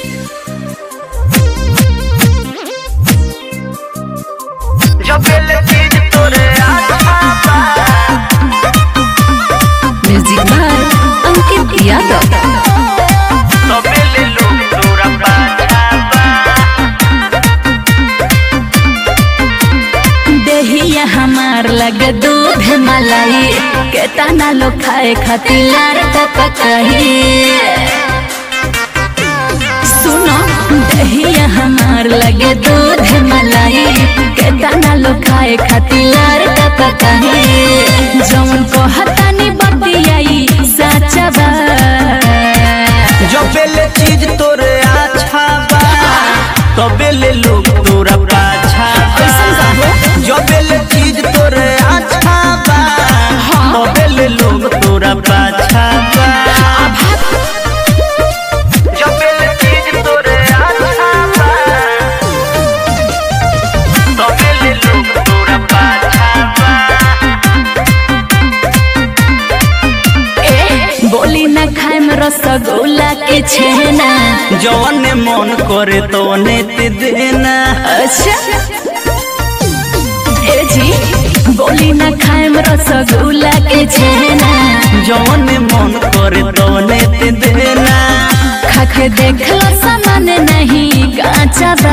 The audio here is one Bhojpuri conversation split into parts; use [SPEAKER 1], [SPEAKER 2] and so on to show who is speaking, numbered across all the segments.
[SPEAKER 1] Music by Ankit Yadav. देहिया हमार लगे दूध मलाई केतना लोग खाए खातिर लार कही। सुनो दहिया हमार लगे दूध मलाई केतना लोग खाए खातिर लार कही। जौन कहतानी बतियाई सच्चा बा।
[SPEAKER 2] जो बेले चीज तोरे अच्छा बा तबे ले लोग तोरा पाछा बा। जो बेले चीज तोरे अच्छा बा तबे ले लोग तोरा पाछा बा। जो बेले चीज तोरे अच्छा बा तबे ले लोग तोरा पाछा बा।
[SPEAKER 1] बोली न खाए में रसगुल्ला के छेना
[SPEAKER 2] जौन मन करे तो ते देना।
[SPEAKER 1] अच्छा ए जी बोली न खाए में रसगुल्ला के छेना
[SPEAKER 2] जौन मन करे तो ते देना।
[SPEAKER 1] खाके देख लो सामान नहीं काचा बा।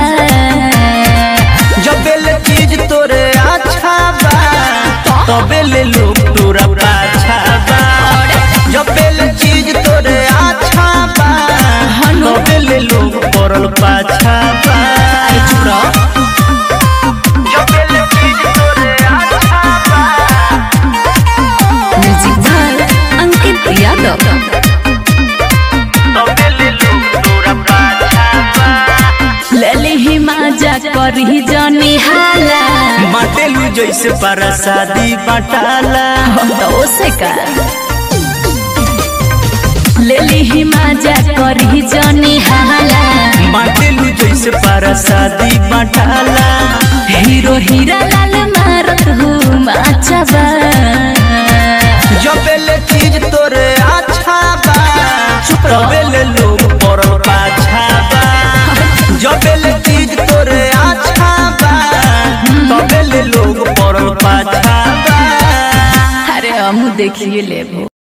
[SPEAKER 2] जब बेले चीज तोरे अच्छा बा तबे ले लोग तोरा पाछा बा। जब बेले चीज तोरे अच्छा बा तबे ले लोग पड़ल पाछा बा। जब बेले चीज तोरे अच्छा बा
[SPEAKER 1] म्यूजिक बाय अंकित यादव।
[SPEAKER 2] तबे ले लोग तोरा पाछा बा।
[SPEAKER 1] लेली ही माजा करी जनी हाला
[SPEAKER 2] बाटेलू जैसे परसादी बटाला।
[SPEAKER 1] तो से का लेली ही माजा करी जनी हाला
[SPEAKER 2] बाटेलू जैसे परसादी बटाला।
[SPEAKER 1] हीरो हीरा लाल मारत हूँ माचा बा।
[SPEAKER 2] जो बेले चीज तोरे अच्छा बा तबे ले लोग पड़ल पाछा बा। जो बेले चीज तोरे अच्छा बा तबे ले लोग पड़ल पाछा बा।
[SPEAKER 1] अरे हम देखिए लेबो।